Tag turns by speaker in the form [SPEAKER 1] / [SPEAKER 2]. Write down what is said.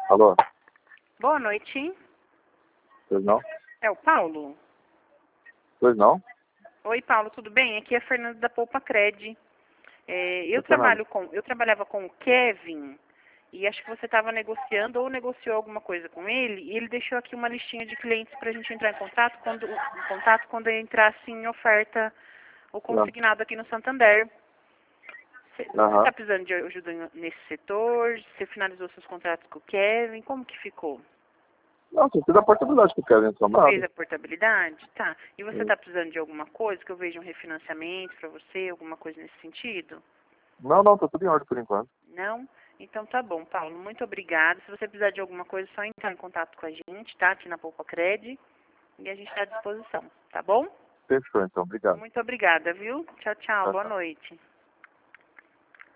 [SPEAKER 1] Alô?
[SPEAKER 2] Boa noite.
[SPEAKER 1] Pois não?
[SPEAKER 2] É o Paulo?
[SPEAKER 1] Pois não?
[SPEAKER 2] Oi, Paulo, tudo bem? Aqui é a Fernanda da Poupa Cred. Eu
[SPEAKER 1] Fernando.
[SPEAKER 2] trabalhava com o Kevin e acho que você estava negociando ou negociou alguma coisa com ele e ele deixou aqui uma listinha de clientes para a gente entrar em contato quando entrasse em oferta o consignado aqui no Santander. Você está
[SPEAKER 1] Aham.
[SPEAKER 2] precisando de ajuda nesse setor? Você finalizou seus contratos com o Kevin? Como que ficou?
[SPEAKER 1] Não, você fez a portabilidade que eu quero, então
[SPEAKER 2] Fez
[SPEAKER 1] nada.
[SPEAKER 2] a portabilidade? Tá. E você
[SPEAKER 1] Sim.
[SPEAKER 2] está precisando de alguma coisa? Que eu veja um refinanciamento para você, alguma coisa nesse sentido?
[SPEAKER 1] Não, tá tudo em ordem por enquanto.
[SPEAKER 2] Não? Então tá bom, Paulo. Muito obrigada. Se você precisar de alguma coisa, é só entrar em contato com a gente, tá? Aqui na Poupa Cred. E a gente está à disposição, tá bom?
[SPEAKER 1] Fechou, então. Obrigado.
[SPEAKER 2] Muito obrigada, viu? Tchau, tchau.
[SPEAKER 1] Tchau,
[SPEAKER 2] Boa
[SPEAKER 1] tchau.
[SPEAKER 2] noite.